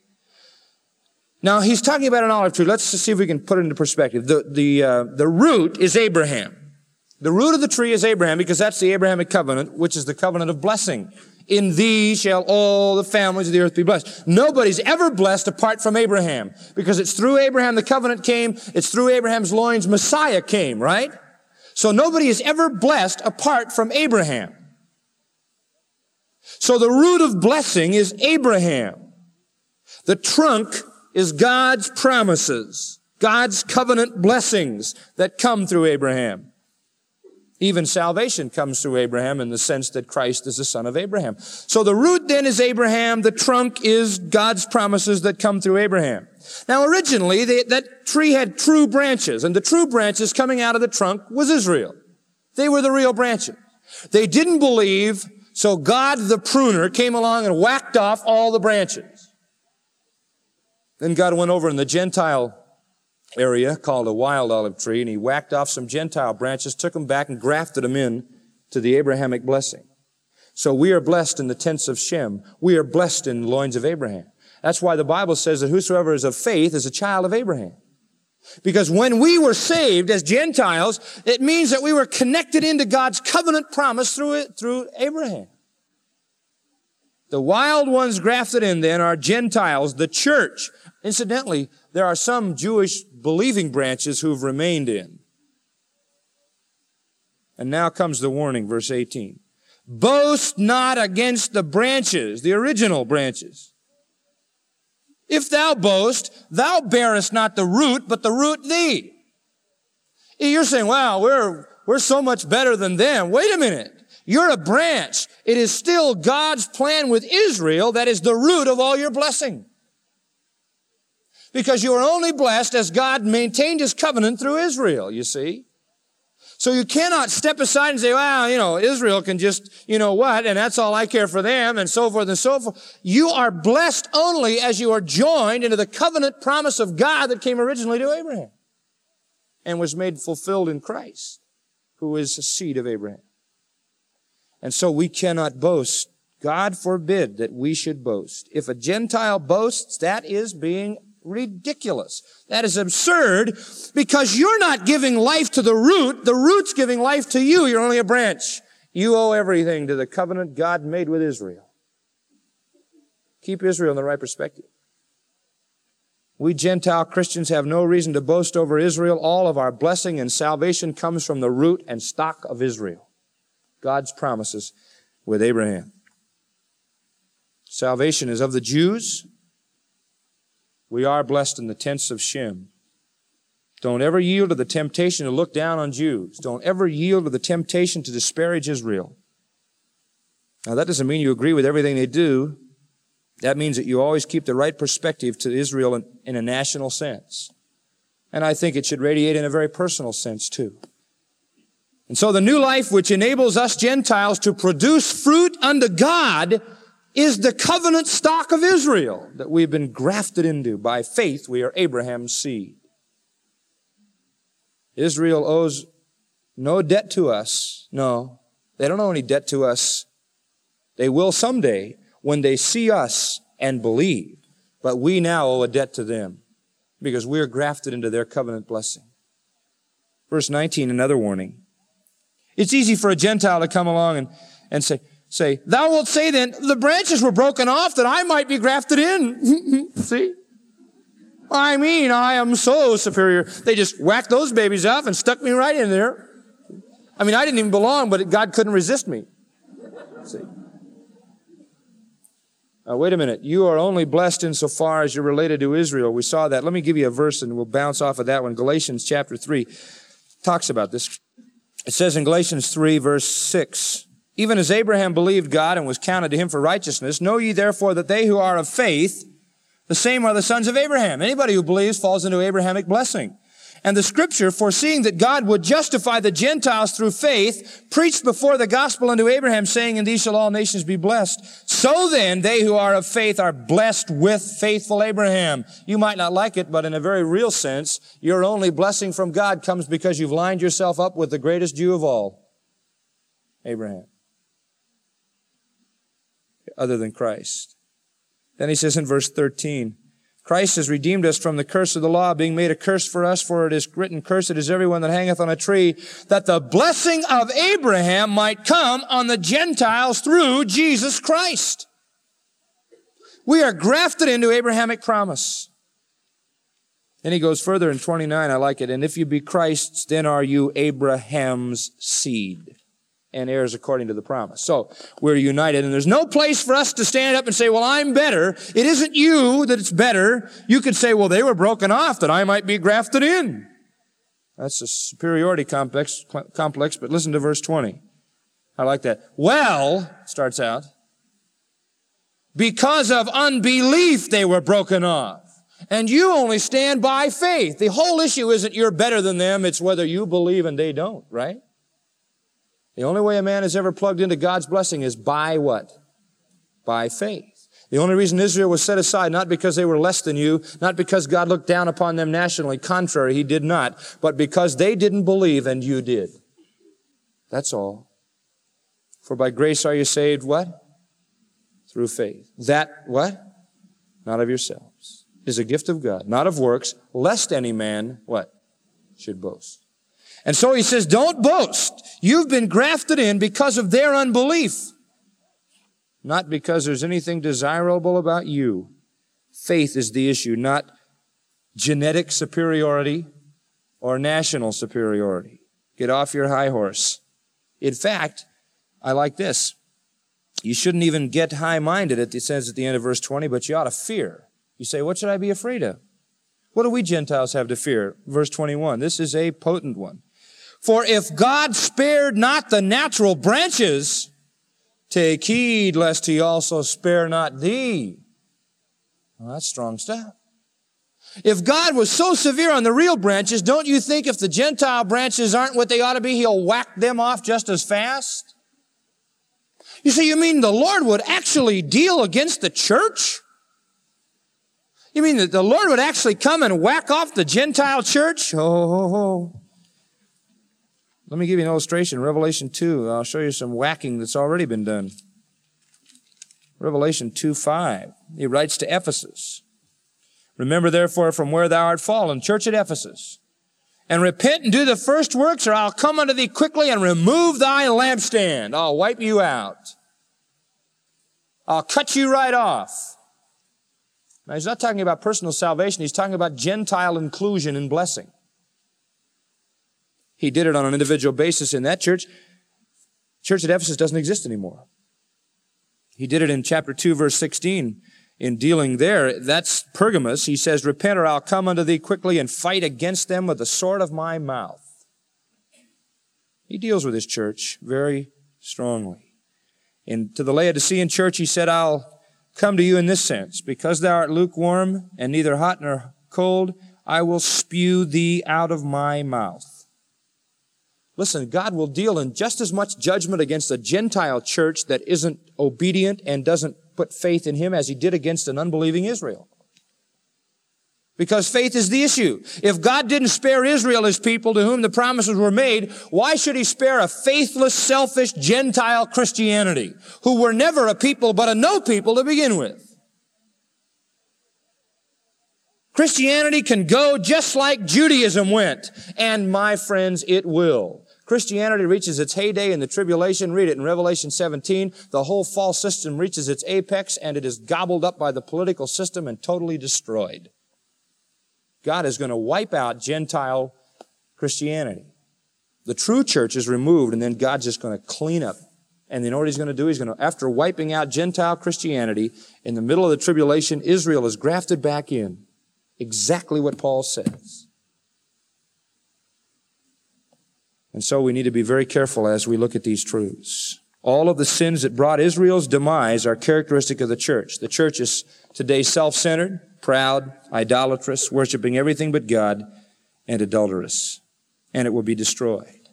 B: Now, he's talking about an olive tree. Let's just see if we can put it into perspective. The root is Abraham. The root of the tree is Abraham, because that's the Abrahamic covenant, which is the covenant of blessing. In thee shall all the families of the earth be blessed. Nobody's ever blessed apart from Abraham, because it's through Abraham the covenant came. It's through Abraham's loins Messiah came, right? So nobody is ever blessed apart from Abraham. So the root of blessing is Abraham. The trunk is God's promises, God's covenant blessings that come through Abraham. Even salvation comes through Abraham in the sense that Christ is the son of Abraham. So the root then is Abraham. The trunk is God's promises that come through Abraham. Now originally, that tree had true branches, and the true branches coming out of the trunk was Israel. They were the real branches. They didn't believe, so God the pruner came along and whacked off all the branches. Then God went over in the Gentile area called a wild olive tree, and he whacked off some Gentile branches, took them back and grafted them in to the Abrahamic blessing. So we are blessed in the tents of Shem. We are blessed in the loins of Abraham. That's why the Bible says that whosoever is of faith is a child of Abraham. Because when we were saved as Gentiles, it means that we were connected into God's covenant promise through Abraham. The wild ones grafted in then are Gentiles, the church. Incidentally, there are some Jewish believing branches who've remained in. And now comes the warning, verse 18. Boast not against the branches, the original branches. If thou boast, thou bearest not the root, but the root thee. You're saying, wow, we're so much better than them. Wait a minute. You're a branch. It is still God's plan with Israel that is the root of all your blessing. Because you are only blessed as God maintained His covenant through Israel, you see. So you cannot step aside and say, well, Israel can just, and that's all I care for them, and so forth and so forth. You are blessed only as you are joined into the covenant promise of God that came originally to Abraham and was made fulfilled in Christ, who is a seed of Abraham. And so we cannot boast. God forbid that we should boast. If a Gentile boasts, that is being ridiculous. That is absurd, because you're not giving life to the root. The root's giving life to you. You're only a branch. You owe everything to the covenant God made with Israel. Keep Israel in the right perspective. We Gentile Christians have no reason to boast over Israel. All of our blessing and salvation comes from the root and stock of Israel. God's promises with Abraham. Salvation is of the Jews. We are blessed in the tents of Shem. Don't ever yield to the temptation to look down on Jews. Don't ever yield to the temptation to disparage Israel. Now, that doesn't mean you agree with everything they do. That means that you always keep the right perspective to Israel in a national sense. And I think it should radiate in a very personal sense, too. And so the new life which enables us Gentiles to produce fruit unto God is the covenant stock of Israel that we've been grafted into. By faith, we are Abraham's seed. Israel owes no debt to us. No, they don't owe any debt to us. They will someday when they see us and believe. But we now owe a debt to them because we are grafted into their covenant blessing. Verse 19, another warning. It's easy for a Gentile to come along and say, thou wilt say then, the branches were broken off that I might be grafted in. See? I am so superior. They just whacked those babies off and stuck me right in there. I didn't even belong, but God couldn't resist me. See? Now, wait a minute. You are only blessed insofar as you're related to Israel. We saw that. Let me give you a verse and we'll bounce off of that one. Galatians chapter 3 talks about this. It says in Galatians 3 verse 6, even as Abraham believed God and was counted to him for righteousness, know ye therefore that they who are of faith, the same are the sons of Abraham. Anybody who believes falls into Abrahamic blessing. And the scripture, foreseeing that God would justify the Gentiles through faith, preached before the gospel unto Abraham, saying, in these shall all nations be blessed. So then, they who are of faith are blessed with faithful Abraham. You might not like it, but in a very real sense, your only blessing from God comes because you've lined yourself up with the greatest Jew of all, Abraham, other than Christ. Then he says in verse 13, Christ has redeemed us from the curse of the law, being made a curse for us, for it is written, cursed is everyone that hangeth on a tree, that the blessing of Abraham might come on the Gentiles through Jesus Christ. We are grafted into Abrahamic promise. Then he goes further in 29, I like it, and if you be Christ's, then are you Abraham's seed, and heirs according to the promise. So we're united, and there's no place for us to stand up and say, well, I'm better. It isn't you that it's better. You could say, well, they were broken off that I might be grafted in. That's a superiority complex, but listen to verse 20. I like that. Well, starts out, because of unbelief they were broken off. And you only stand by faith. The whole issue isn't you're better than them, it's whether you believe and they don't, right? The only way a man is ever plugged into God's blessing is by what? By faith. The only reason Israel was set aside, not because they were less than you, not because God looked down upon them nationally, contrary, He did not, but because they didn't believe and you did. That's all. For by grace are you saved, what? Through faith. That, what? Not of yourselves. Is a gift of God, not of works, lest any man, what? Should boast. And so he says, don't boast. You've been grafted in because of their unbelief. Not because there's anything desirable about you. Faith is the issue, not genetic superiority or national superiority. Get off your high horse. In fact, I like this. You shouldn't even get high-minded, it says at the end of verse 20, but you ought to fear. You say, what should I be afraid of? What do we Gentiles have to fear? Verse 21, this is a potent one. For if God spared not the natural branches, take heed lest He also spare not thee. Well, that's strong stuff. If God was so severe on the real branches, don't you think if the Gentile branches aren't what they ought to be, He'll whack them off just as fast? You see, you mean the Lord would actually deal against the church? You mean that the Lord would actually come and whack off the Gentile church? Oh. Let me give you an illustration. Revelation 2. I'll show you some whacking that's already been done. Revelation 2:5. He writes to Ephesus. Remember therefore from where thou art fallen, church at Ephesus, and repent and do the first works, or I'll come unto thee quickly and remove thy lampstand. I'll wipe you out. I'll cut you right off. Now, he's not talking about personal salvation. He's talking about Gentile inclusion and blessing. He did it on an individual basis in that church. Church at Ephesus doesn't exist anymore. He did it in chapter 2, verse 16. In dealing there, that's Pergamos. He says, repent or I'll come unto thee quickly and fight against them with the sword of my mouth. He deals with his church very strongly. And to the Laodicean church, he said, I'll come to you in this sense. Because thou art lukewarm and neither hot nor cold, I will spew thee out of my mouth. Listen, God will deal in just as much judgment against a Gentile church that isn't obedient and doesn't put faith in Him as He did against an unbelieving Israel. Because faith is the issue. If God didn't spare Israel, His people to whom the promises were made, why should He spare a faithless, selfish, Gentile Christianity, who were never a people but a no people to begin with? Christianity can go just like Judaism went. And my friends, it will. Christianity reaches its heyday in the tribulation. Read it in Revelation 17. The whole false system reaches its apex and it is gobbled up by the political system and totally destroyed. God is going to wipe out Gentile Christianity. The true church is removed and then God's just going to clean up. And you know what He's going to do? He's going to, after wiping out Gentile Christianity, in the middle of the tribulation, Israel is grafted back in. Exactly what Paul says. And so we need to be very careful as we look at these truths. All of the sins that brought Israel's demise are characteristic of the church. The church is today self-centered, proud, idolatrous, worshiping everything but God, and adulterous. And it will be destroyed.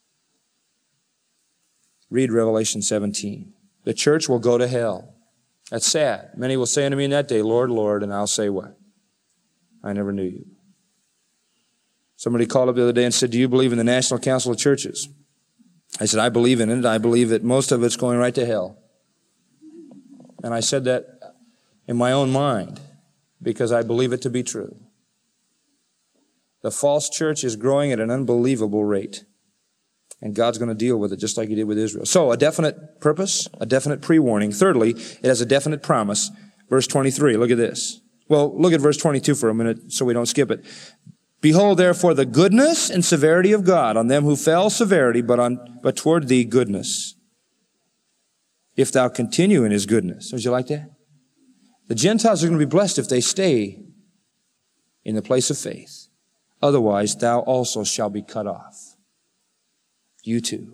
B: Read Revelation 17. The church will go to hell. That's sad. Many will say unto me in that day, Lord, Lord, and I'll say what? I never knew you. Somebody called up the other day and said, do you believe in the National Council of Churches? I said, I believe in it. I believe that most of it's going right to hell. And I said that in my own mind. because I believe it to be true. The false church is growing at an unbelievable rate. And God's going to deal with it just like He did with Israel. So, a definite purpose, a definite pre-warning. Thirdly, it has a definite promise. Verse 23, look at this. Well, look at verse 22 for a minute so we don't skip it. Behold, therefore, the goodness and severity of God on them who fell, severity, but toward thee goodness. If thou continue in His goodness. Would you like that? The Gentiles are going to be blessed if they stay in the place of faith. Otherwise, thou also shalt be cut off. You too.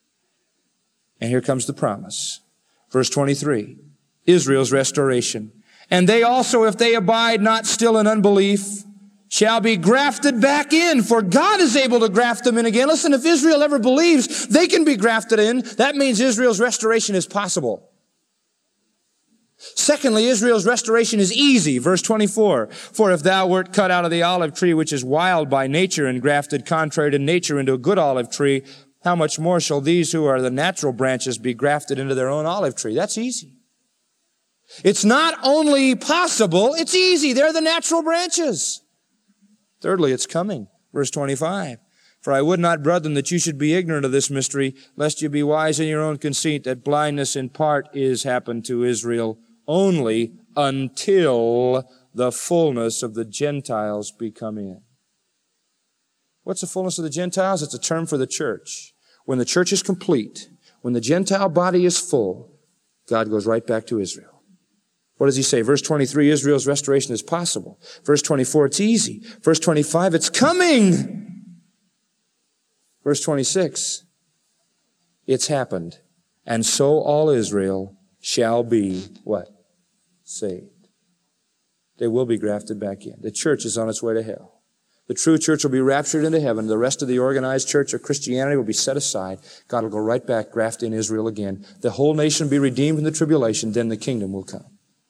B: And here comes the promise. Verse 23, Israel's restoration. And they also, if they abide not still in unbelief, shall be grafted back in, for God is able to graft them in again. Listen, if Israel ever believes they can be grafted in, that means Israel's restoration is possible. Secondly, Israel's restoration is easy. Verse 24, for if thou wert cut out of the olive tree, which is wild by nature, and grafted contrary to nature into a good olive tree, how much more shall these who are the natural branches be grafted into their own olive tree? That's easy. It's not only possible, it's easy. They're the natural branches. Thirdly, it's coming. Verse 25. For I would not, brethren, that you should be ignorant of this mystery, lest you be wise in your own conceit, that blindness in part is happened to Israel only until the fullness of the Gentiles be come in. What's the fullness of the Gentiles? It's a term for the church. When the church is complete, when the Gentile body is full, God goes right back to Israel. What does He say? Verse 23, Israel's restoration is possible. Verse 24, it's easy. Verse 25, it's coming. Verse 26, it's happened. And so all Israel shall be, what? Saved. They will be grafted back in. The church is on its way to hell. The true church will be raptured into heaven. The rest of the organized church of Christianity will be set aside. God will go right back, graft in Israel again. The whole nation will be redeemed in the tribulation. Then the kingdom will come.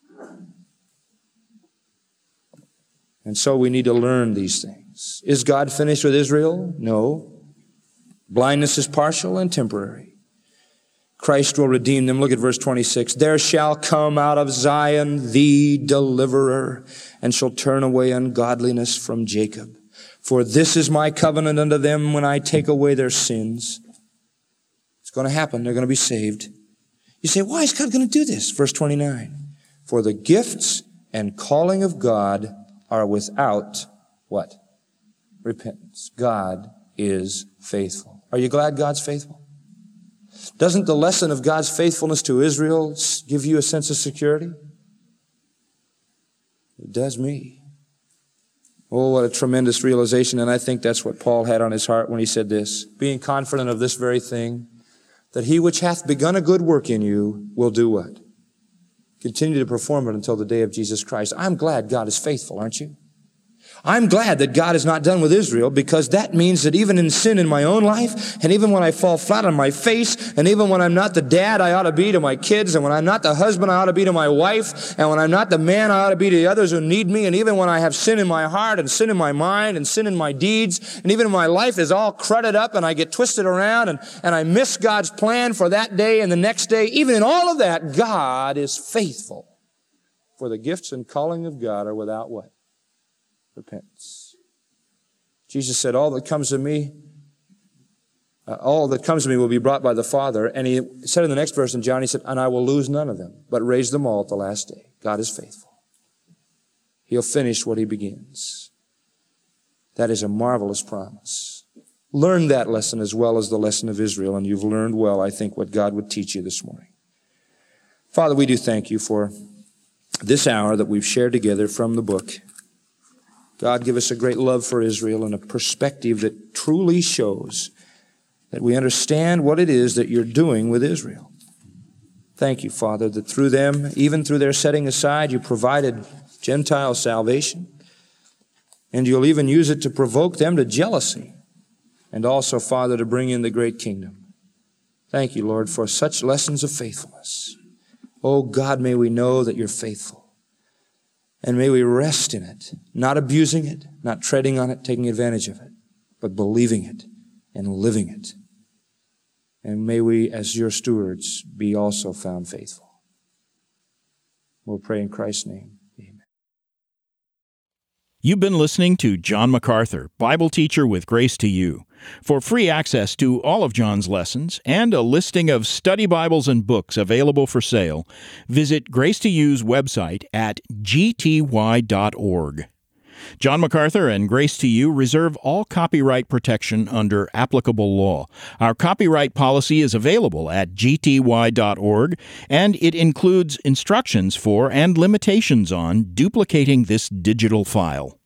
B: And so we need to learn these things. Is God finished with Israel? No. Blindness is partial and temporary. Christ will redeem them. Look at verse 26. There shall come out of Zion the deliverer, and shall turn away ungodliness from Jacob. For this is my covenant unto them when I take away their sins. It's going to happen. They're going to be saved. You say, why is God going to do this? Verse 29. For the gifts and calling of God are without what? Repentance. God is faithful. Are you glad God's faithful? Doesn't the lesson of God's faithfulness to Israel give you a sense of security? It does me. Oh, what a tremendous realization. And I think that's what Paul had on his heart when he said this. Being confident of this very thing, that he which hath begun a good work in you will do what? Continue to perform it until the day of Jesus Christ. I'm glad God is faithful, aren't you? I'm glad that God is not done with Israel, because that means that even in sin in my own life, and even when I fall flat on my face, and even when I'm not the dad I ought to be to my kids, and when I'm not the husband I ought to be to my wife, and when I'm not the man I ought to be to the others who need me, and even when I have sin in my heart, and sin in my mind, and sin in my deeds, and even when my life is all crudted up, and I get twisted around, and I miss God's plan for that day and the next day, even in all of that, God is faithful. For the gifts and calling of God are without what? Repentance. Jesus said, all that comes to me will be brought by the Father. And He said in the next verse in John, He said, and I will lose none of them, but raise them all at the last day. God is faithful. He'll finish what He begins. That is a marvelous promise. Learn that lesson as well as the lesson of Israel, and you've learned well, I think, what God would teach you this morning. Father, we do thank You for this hour that we've shared together from the book. God, give us a great love for Israel and a perspective that truly shows that we understand what it is that You're doing with Israel. Thank You, Father, that through them, even through their setting aside, You provided Gentile salvation, and You'll even use it to provoke them to jealousy, and also, Father, to bring in the great kingdom. Thank You, Lord, for such lessons of faithfulness. Oh, God, may we know that You're faithful. And may we rest in it, not abusing it, not treading on it, taking advantage of it, but believing it and living it. And may we, as Your stewards, be also found faithful. We'll pray in Christ's name.
A: You've been listening to John MacArthur, Bible teacher with Grace to You. For free access to all of John's lessons and a listing of study Bibles and books available for sale, visit Grace to You's website at gty.org. John MacArthur and Grace to You reserve all copyright protection under applicable law. Our copyright policy is available at gty.org, and it includes instructions for and limitations on duplicating this digital file.